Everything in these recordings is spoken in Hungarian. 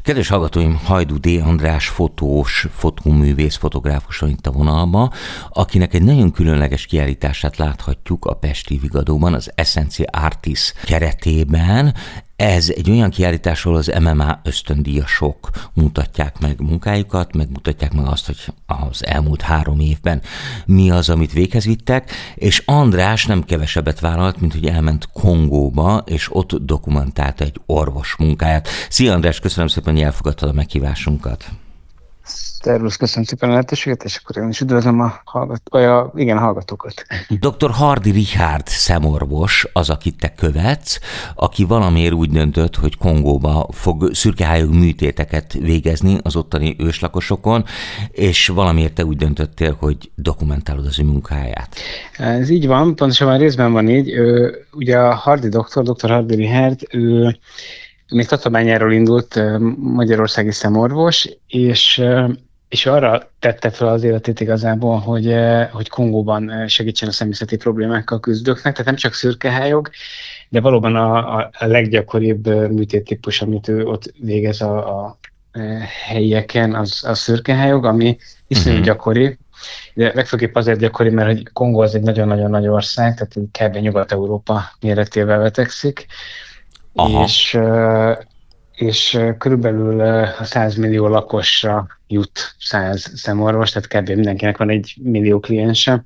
Kedves hallgatóim, Hajdú D. András fotós, fotóművész, fotográfus van itt a vonalban, akinek egy nagyon különleges kiállítását láthatjuk a Pesti Vigadóban, az Essence Artis keretében. Ez egy olyan kiállítás, ahol az MMA ösztöndíjasok mutatják meg munkájukat, megmutatják meg azt, hogy az elmúlt 3 évben mi az, amit véghez vittek, és András nem kevesebbet vállalt, mint hogy elment Kongóba, és ott dokumentálta egy orvos munkáját. Szia András, köszönöm szépen, hogy elfogadtad a meghívásunkat. Szervusz, köszönöm szépen a lehetőséget, és akkor én is üdvözlöm a hallgatókat. Dr. Hardy Richard szemorvos az, akit te követsz, aki valamiért úgy döntött, hogy Kongóba fog szürkehályog műtéteket végezni az ottani őslakosokon, és valamiért te úgy döntöttél, hogy dokumentálod az ő munkáját. Ez így van, pontosan részben van így. Ugye a Hardy Dr. Hardy Richard, ő még tatabányáról indult, magyarországi szemorvos, és arra tette fel az életét igazából, hogy Kongóban segítsen a személyzeti problémákkal küzdőknek, tehát nem csak szürkehályog, de valóban a leggyakoribb műtéttípus, amit ő ott végez a helyieken, az a szürkehályog, ami iszonyú gyakori, de legfőképp azért gyakori, mert hogy Kongó az egy nagyon-nagyon nagy ország, tehát kb. Nyugat-Európa méretével vetekszik, és körülbelül a 100 millió lakosra jut 100 szemorvos, tehát kb. Mindenkinek van 1 millió kliense.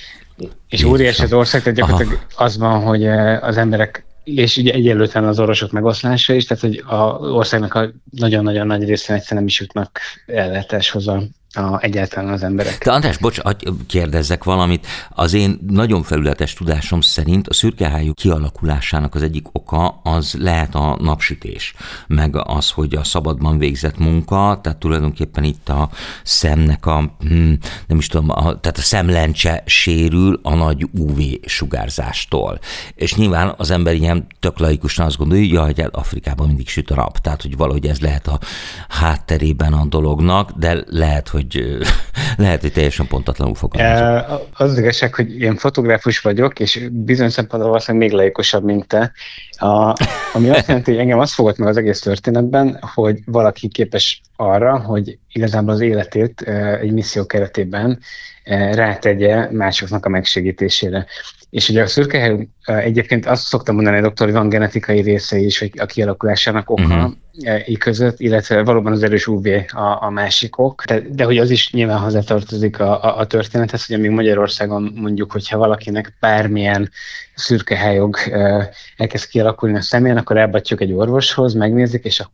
És óriási az ország, tehát gyakorlatilag az van, hogy az emberek, és ugye egyenlőtlen az orvosok megoszlása is, tehát hogy az országnak a nagyon-nagyon nagy részén egyszerűen nem is jutnak ellátáshoz egyáltalán az emberek. De András, bocs, kérdezzek valamit. Az én nagyon felületes tudásom szerint a szürkehályog kialakulásának az egyik oka az lehet a napsütés, meg az, hogy a szabadban végzett munka, tehát tulajdonképpen itt a szemnek nem is tudom, tehát a szemlencse sérül a nagy UV-sugárzástól. És nyilván az ember ilyen tök laikusan azt gondolja, hogy Afrikában mindig süt a nap, tehát hogy valahogy ez lehet a hátterében a dolognak, de lehet, hogy teljesen pontatlanul fogalmazok. Az igazság, hogy én fotográfus vagyok, és bizonyos szempontból valószínűleg még laikusabb, mint te. Ami azt jelenti, hogy engem azt fogott meg az egész történetben, hogy valaki képes arra, hogy igazából az életét egy misszió keretében rátegye másoknak a megsegítésére. És ugye a szürkehályog egyébként azt szoktam mondani a doktor, hogy van genetikai része is, hogy a kialakulásának oka között, illetve valóban az erős UV a másik ok, de hogy az is nyilván hozzátartozik a történethez, hogy amíg Magyarországon mondjuk, hogyha valakinek bármilyen szürkehályog elkezd kialakulni a szemén, akkor elbatjuk egy orvoshoz, megnézik, és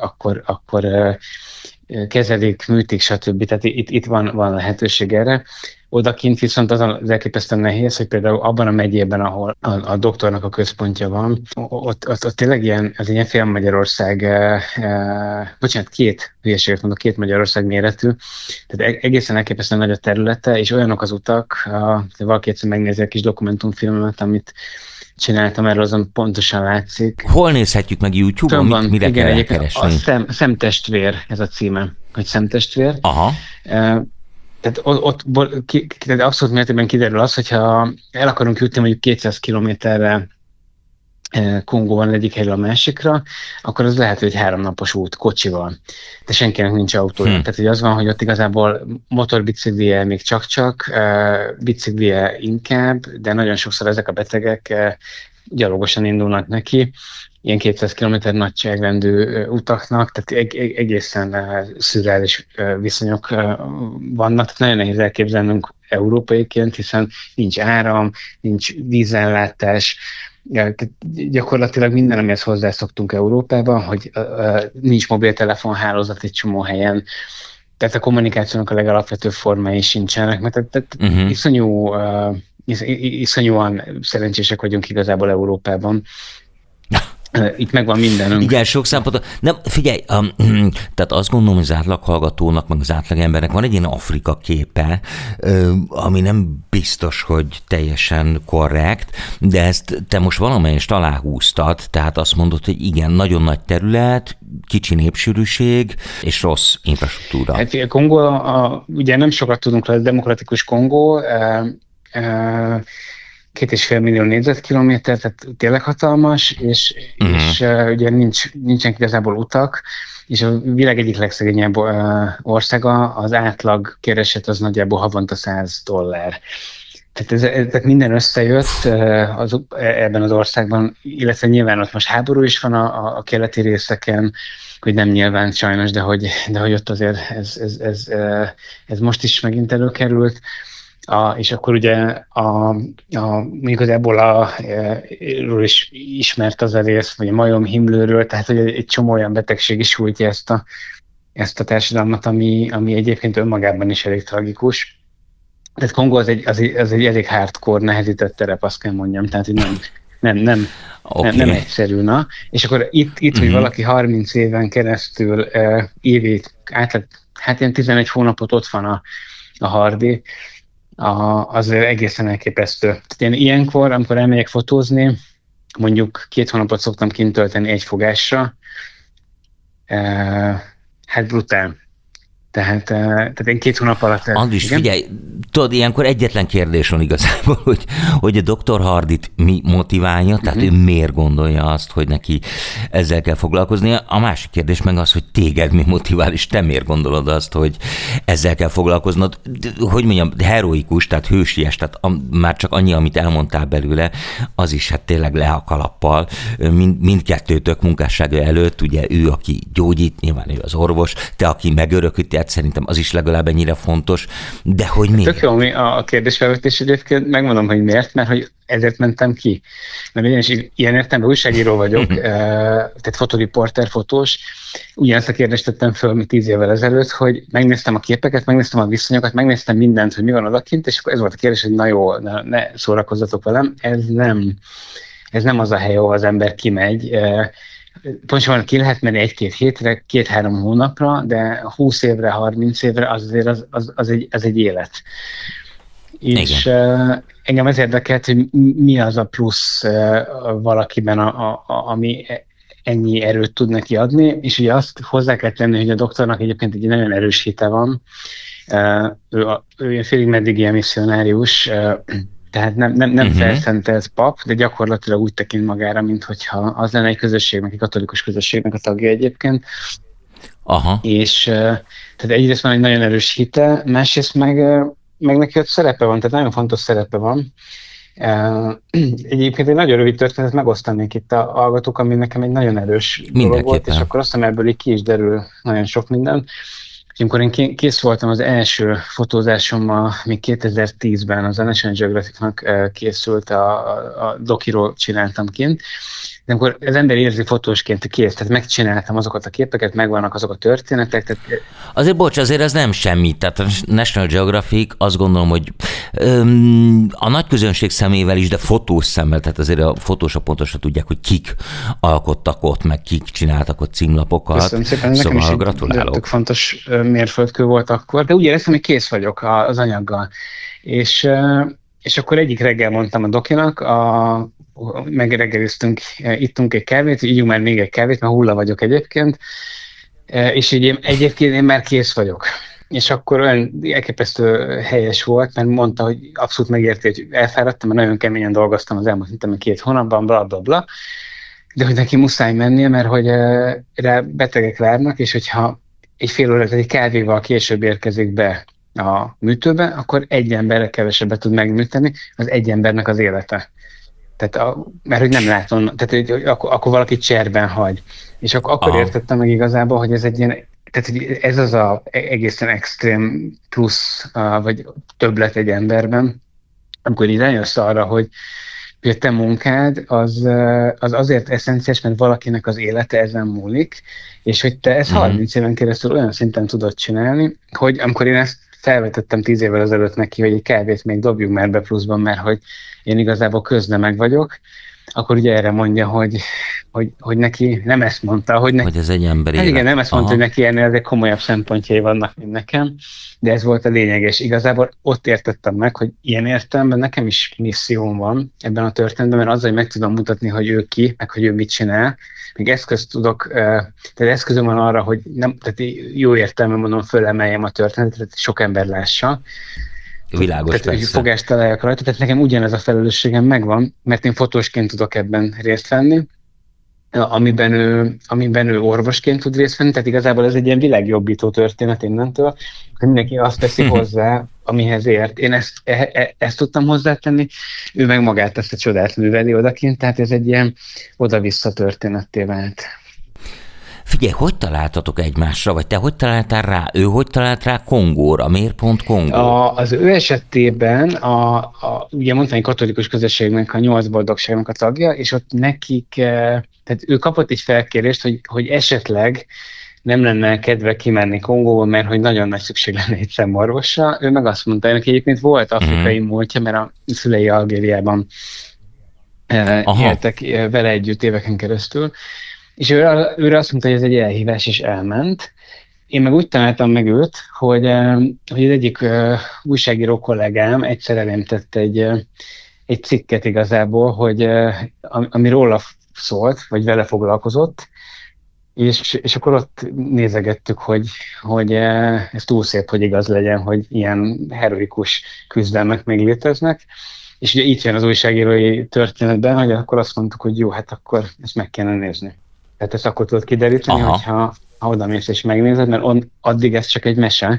akkor kezelik, műtik, stb. Tehát itt van lehetőség erre. Odakint viszont az elképesztően nehéz, hogy például abban a megyében, ahol a doktornak a központja van, ott tényleg ilyen fél Magyarország, bocsánat, 2 Magyarország méretű, tehát egészen elképesztően nagy a területe, és olyanok az utak, valaki egyszer megnézi a kis dokumentumfilmet, amit csináltam, erről azon pontosan látszik. Hol nézhetjük meg YouTube-on? Mire kell keresni? A Szemtestvér, ez a címe, hogy Szemtestvér. Aha. Tehát ott abszolút mértékben kiderül az, hogyha el akarunk jutni mondjuk 200 kilométerre Kongóban egyik helyről a másikra, akkor az lehet, hogy 3 napos út kocsival, de senkinek nincs autója. Tehát hogy az van, hogy ott igazából motorbiciklije még csak, biciklije inkább, de nagyon sokszor ezek a betegek gyalogosan indulnak neki, ilyen 200 km nagyságrendű utaknak, tehát egészen szürreális viszonyok vannak, tehát nagyon nehéz elképzelnünk európaiként, hiszen nincs áram, nincs vízellátás, gyakorlatilag minden, amihez hozzászoktunk Európában, hogy nincs mobiltelefonhálózat egy csomó helyen, tehát a kommunikációnak a legalapvetőbb formái sincsenek, mert iszonyúan szerencsések vagyunk igazából Európában. Itt megvan mindenünk. Igen, sok szempontból. Nem, figyelj, tehát azt gondolom, hogy az átlaghallgatónak, meg az átlagembernek van egy ilyen Afrika képe, ami nem biztos, hogy teljesen korrekt, de ezt te most valamelyest aláhúztad, tehát azt mondod, hogy igen, nagyon nagy terület, kicsi népsűrűség és rossz infrastruktúra. Hát Kongó, ugye nem sokat tudunk róla, demokratikus Kongó, 2,5 millió négyzetkilométer, tehát tényleg hatalmas, és ugye nincsenek igazából utak, és a világ egyik legszegényebb országa, az átlag kereset az nagyjából havonta $100. Tehát minden összejött ebben az országban, illetve nyilván ott most háború is van a keleti részeken, hogy nem nyilván sajnos, de hogy ott azért ez most is megint előkerült. És akkor ugye igazából ról is ismert az a rész, vagy a majomhimlőről, tehát hogy egy csomó olyan betegség is sújtja ezt a társadalmat, ami egyébként önmagában is elég tragikus. Tehát Kongó az egy elég hardcore, nehezített terep, azt kell mondjam, tehát hogy nem egyszerű, na. És akkor itt hogy valaki 30 éven keresztül évét átlag, hát ilyen 11 hónapot ott van a Hardy, az egészen elképesztő. Tehát én ilyenkor, amikor elmegyek fotózni, mondjuk 2 hónapot szoktam kint tölteni egy fogásra, hát brutál. Tehát én 2 hónap alatt... Andris, figyelj, tudod, ilyenkor egyetlen kérdés van igazából, hogy a Dr. Hardyt mi motiválja, tehát ő miért gondolja azt, hogy neki ezzel kell foglalkoznia. A másik kérdés meg az, hogy téged mi motivál, és te miért gondolod azt, hogy ezzel kell foglalkoznod. Hogy mondjam, heroikus, tehát hősies, tehát már csak annyi, amit elmondtál belőle, az is hát tényleg le a kalappal. Mindkettőtök munkássága előtt, ugye ő, aki gyógyít, nyilván ő az orvos, te, aki megörökíti, szerintem az is legalább ennyire fontos, de hogy miért? Tök jó a kérdésfelvetés egyébként, megmondom, hogy miért, mert hogy ezért mentem ki. Mert én is ilyen értelemben újságíró vagyok, tehát fotoriporter, fotós. Ugyanezt a kérdést tettem föl, mint 10 évvel ezelőtt, hogy megnéztem a képeket, megnéztem a viszonyokat, megnéztem mindent, hogy mi van odakint, és akkor ez volt a kérdés, hogy na jó, ne szórakozzatok velem, ez nem az a hely, ahol az ember kimegy. Pontosan ki lehet menni 1-2 hétre, 2-3 hónapra, de 20 évre, 30 évre az egy élet. És engem ez érdekelt, hogy mi az a plusz valakiben, ami ennyi erőt tud neki adni, és ugye azt hozzá kell tenni, hogy a doktornak egyébként egy nagyon erős hite van. Ő félig meddig ilyen misszionárius, tehát nem felszentelt pap, de gyakorlatilag úgy tekint magára, minthogyha az lenne egy közösségnek, egy katolikus közösségnek a tagja egyébként. Aha. És tehát egyrészt van egy nagyon erős hite, másrészt meg neki ott szerepe van, tehát nagyon fontos szerepe van. Egyébként egy nagyon rövid történet, megosztanék itt a hallgatók, ami nekem egy nagyon erős dolog volt, és akkor azt hiszem ebből így ki is derül nagyon sok minden. Amikor én kész voltam az első fotózásommal, még 2010-ben az National Geographic-nak készült, a dokiról csináltam kint, de amikor az ember érzi fotósként, hogy kész, tehát megcsináltam azokat a képeket, megvannak azok a történetek. Tehát... Azért bocs, azért ez nem semmi, tehát a National Geographic azt gondolom, hogy a nagy közönség szemével is, de fotós szemmel, tehát azért a fotósok pontosan tudják, hogy kik alkottak ott, meg kik csináltak ott címlapokat. Köszönöm szépen, szóval nekem is gratulálok. Tök fontos mérföldkő volt akkor, de úgy éreztem, hogy kész vagyok az anyaggal. És akkor egyik reggel mondtam a dokinak, megreggeliztünk, ittunk egy kávét, ígyunk már még egy kávét, mert hulla vagyok egyébként, és így egyébként én már kész vagyok. És akkor olyan elképesztő helyes volt, mert mondta, hogy abszolút megérti, hogy elfáradtam, mert nagyon keményen dolgoztam az elmúlt 2 hónapban, bla bla bla, de hogy neki muszáj mennie, mert hogy rá betegek várnak, és hogyha egy fél órát, egy kávéval később érkezik be a műtőbe, akkor egy emberre kevesebbet tud megműteni, az egy embernek az élete. Tehát mert hogy nem látom, tehát hogy akkor valaki cserben hagy. És akkor értettem meg igazából, hogy ez egy ilyen, tehát hogy ez az a egészen extrém plusz, vagy többlet egy emberben, amikor így rájössz arra, hogy a te munkád az azért eszenciális, mert valakinek az élete ezen múlik, és hogy te ezt 30 éven keresztül olyan szinten tudod csinálni, hogy amikor én ezt felvetettem 10 évvel ezelőtt neki, hogy egy kávét még dobjunk már be pluszban, mert hogy én igazából köznemeg vagyok, akkor ugye erre mondja, hogy neki nem ezt mondta, hogy ez egy emberi élet. Igen, nem ezt mondta, hogy neki ennél ezek komolyabb szempontjai vannak, mint nekem, de ez volt a lényeges. Igazából ott értettem meg, hogy ilyen értelemben nekem is misszióm van ebben a történetben, mert azzal, hogy meg tudom mutatni, hogy ő ki, meg hogy ő mit csinál, még eszközt tudok, tehát eszközöm van arra, hogy nem, tehát jó értelemben mondom, fölemeljem a történetet, tehát sok ember lássa. Világos, tehát, hogy fogást találjak rajta, tehát nekem ugyanez a felelősségem megvan, mert én fotósként tudok ebben részt venni, amiben ő orvosként tud részt venni, tehát igazából ez egy ilyen világjobbító történet innentől, hogy mindenki azt teszi hozzá, amihez ért. Én ezt tudtam hozzátenni, ő meg magát ezt a csodát műveli odakint, tehát ez egy ilyen oda-vissza történetté vált. Figyelj, hogy találtatok egymásra, vagy te hogy találtál rá? Ő hogy talált rá Kongóra? Miért pont Kongó? Az ő esetében ugye mondtam, hogy katolikus közösségnek a 8 boldogságnak a tagja, és ott nekik, tehát ő kapott egy felkérést, hogy esetleg nem lenne kedve kimenni Kongóba, mert hogy nagyon nagy szükség lenne egy szemorvosra. Ő meg azt mondta, hogy egyébként volt afrikai múltja, mert a szülei Algériában éltek vele együtt éveken keresztül, és őre azt mondta, hogy ez egy elhívás, és elment. Én meg úgy találtam meg őt, hogy az egyik újságíró kollégám egyszer elém tett egy cikket igazából, hogy ami róla szólt, vagy vele foglalkozott, és akkor ott nézegettük, hogy ez túl szép, hogy igaz legyen, hogy ilyen heroikus küzdelmek még léteznek. És ugye itt jön az újságírói történetben, hogy akkor azt mondtuk, hogy jó, hát akkor ezt meg kellene nézni. Tehát ezt akkor tudod kideríteni, hogyha odamész és megnézed, mert addig ez csak egy mese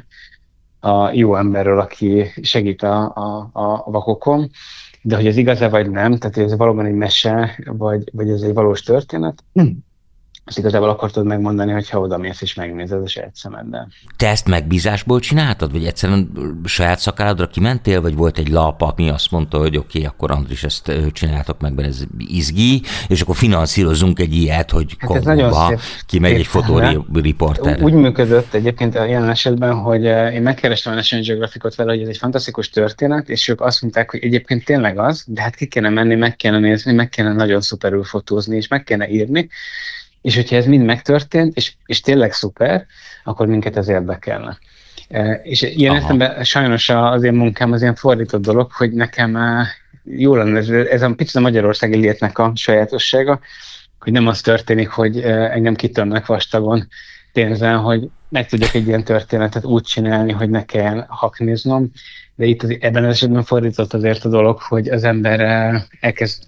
a jó emberről, aki segít a vakokon, de hogy ez igaz-e vagy nem, tehát ez valóban egy mese, vagy ez egy valós történet, azt igazából akartad megmondani, hogyha odamész és megnézed a saját szemeddel. Te ezt megbízásból csináltad, vagy egyszerűen saját szakálladra kimentél, vagy volt egy lap, ami azt mondta, hogy oké, akkor Andris, ezt csináltok meg, mert ez izgi, és akkor finanszírozunk egy ilyet, hogy Kongóba kimegy egy fotóriporter. Úgy működött egyébként a jelen esetben, hogy én megkerestem a National Geographicot vele, hogy ez egy fantasztikus történet, és ők azt mondták, hogy egyébként tényleg az, de hát ki kellene menni, meg kellene nézni, meg kellene nagyon szuperül fotózni, és meg kellene írni. És hogyha ez mind megtörtént, és tényleg szuper, akkor minket ez érdekelne. És ilyen értelemben sajnos az én munkám az ilyen fordított dolog, hogy nekem jó lenne, ez a picit a magyarországi létnek a sajátossága, hogy nem az történik, hogy engem kitömnek vastagon pénzen, hogy meg tudjak egy ilyen történetet úgy csinálni, hogy ne kelljen hakniznom, de itt ebben az esetben fordított azért a dolog, hogy az ember elkezd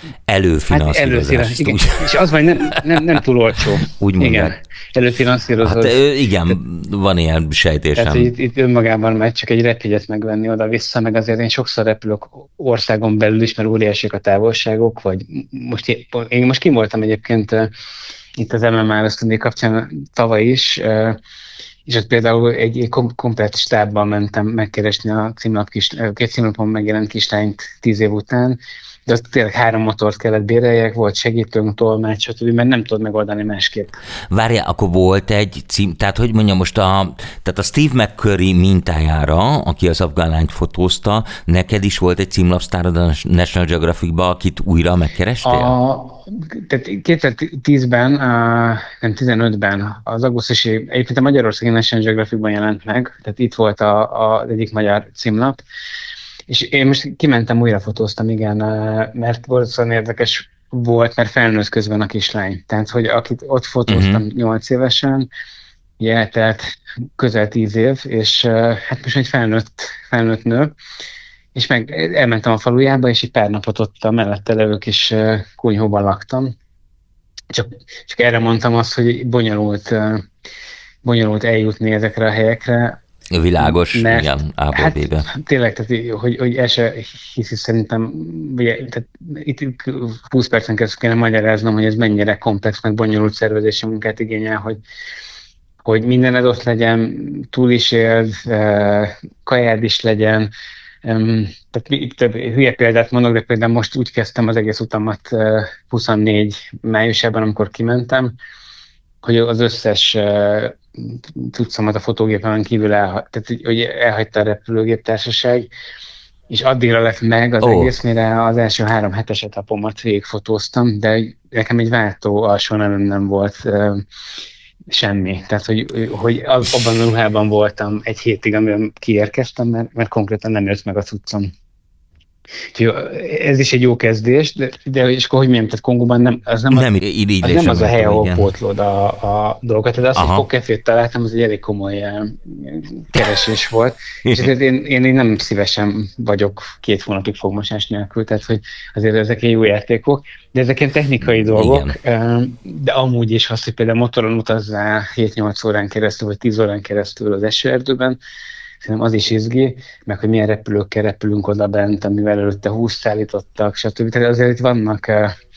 előfinanszírozás. Igen. És az vagy nem túl olcsó. Úgy mondják. Igen, előfinanszírozod. Hát igen, van ilyen sejtésem. Tehát itt önmagában megy csak egy repjegyet megvenni oda-vissza, meg azért én sokszor repülök országon belül is, mert óriásik a távolságok, vagy én most kim voltam egyébként itt az MMA ösztöndíj kapcsán tavaly is, és ott például egy komplett stábban mentem megkeresni a két címlapon megjelent kislányt 10 év után, de azt tényleg 3 motort kellett béreljek, volt segítőnk, tolmács, stb., mert nem tudod megoldani másképp. Várjál, akkor volt egy cím, tehát hogy mondjam most, tehát a Steve McCurry mintájára, aki az afgán lányt fotózta, neked is volt egy címlapsztárod a National Geographic-ba, akit újra megkerestél? Tehát 2010-ben, nem 15-ben az augusztusi, egyébként a Magyarországi National Geographic-ban jelent meg, tehát itt volt az egyik magyar címlap, és én most kimentem, újra fotóztam, igen, mert valószínűleg érdekes volt, mert felnőtt közben a kislány. Tehát, hogy akit ott fotóztam 8 évesen, ugye eltelt közel 10 év, és hát most egy felnőtt nő, és meg elmentem a falujába, és egy pár napot ott a mellette levő kis kunyhóban laktam. Csak erre mondtam azt, hogy bonyolult eljutni ezekre a helyekre. Világos, igen, A-ból-B-be. Hát, tényleg, tehát, hogy el se hiszi szerintem, ugye, tehát itt 20 percen keresztül kéne magyaráznom, hogy ez mennyire komplex, meg bonyolult szervezési munkát igényel, hogy mindened ott legyen, túl is éld, kajád is legyen. Tehát több hülye példát mondok, de például most úgy kezdtem az egész utamat 24 májusában, amikor kimentem, hogy az összes cuccomat a fotógépemen kívül tehát, hogy elhagyta a repülőgéptársaság, és addigra lett meg az egész, mire az első 3 hetes etapomat végigfotóztam, de nekem egy váltó alsó nem volt semmi. Tehát, hogy abban a ruhában voltam egy hétig, amiben kiérkeztem, mert konkrétan nem jött meg a cuccom. Ez is egy jó kezdés, de és akkor hogy mondjam, tehát Kongóban nem az a hely, ahol pótlod a dolgokat. Tehát az, hogy fogkefét találtam, az egy elég komoly keresés volt. És ezért én nem szívesen vagyok 2 hónapig fogmosás nélkül, tehát hogy azért ezek jó játékok, de ezek ilyen technikai dolgok, de amúgy is az, hogy például motoron utazzál 7-8 órán keresztül, vagy 10 órán keresztül az esőerdőben, szerintem az is izgi, meg hogy milyen repülőkkel repülünk oda bent, amivel előtte 20 szállítottak, stb. Tehát azért itt vannak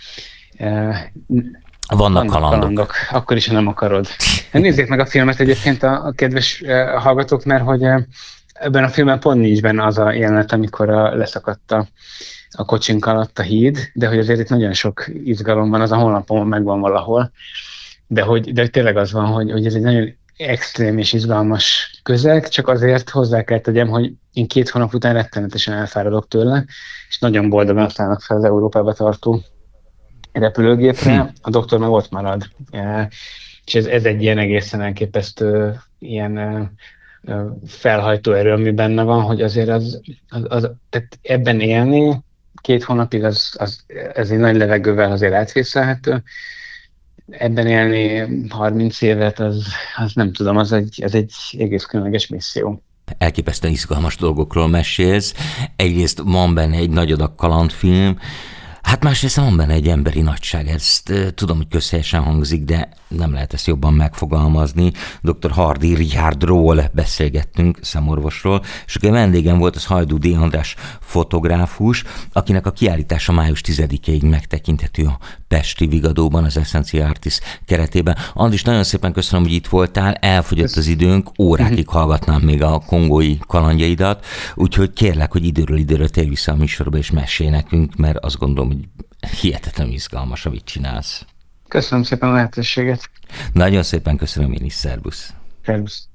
kalandok. Akkor is, ha nem akarod. Nézzék meg a filmet egyébként a kedves hallgatók, mert hogy ebben a filmben pont nincs benne az a jelenet, amikor leszakadt a kocsink alatt a híd, de hogy azért itt nagyon sok izgalom van, az a honlapon megvan valahol, de hogy tényleg az van, hogy ez egy nagyon extrém és izgalmas közeg, csak azért hozzá kell tegyem, hogy én 2 hónap után rettenetesen elfáradok tőle, és nagyon boldogan szállnak fel az Európába tartó repülőgépre, a doktor meg ott marad. És ez egy ilyen egészen elképesztő ilyen felhajtó erő, ami benne van, hogy azért tehát ebben élni 2 hónapig ez egy nagy levegővel azért átvészelhető. Ebben élni 30 évet, az nem tudom, ez egy egész különleges misszió. Elképesztően izgalmas dolgokról mesélsz. Egyrészt van benne egy nagy adag kalandfilm, hát másrészt van benne egy emberi nagyság. Ezt tudom, hogy közhelyesen hangzik, de nem lehet ezt jobban megfogalmazni. Dr. Hardy Richardról beszélgettünk, szemorvosról, és aki a vendégem volt, az Hajdú D. András fotográfus, akinek a kiállítása május 10-ig megtekinthető a Pesti Vigadóban, az Essentia Artis keretében. Andris, nagyon szépen köszönöm, hogy itt voltál, elfogyott az időnk, órákig hallgatnám még a kongói kalandjaidat, úgyhogy kérlek, hogy időről időre térj vissza a műsorba és mesélj nekünk, mert azt gondolom, hogy hihetetlenül izgalmas, amit csinálsz. Köszönöm szépen a lehetőséget. Nagyon szépen köszönöm én is, szervusz. Szervusz.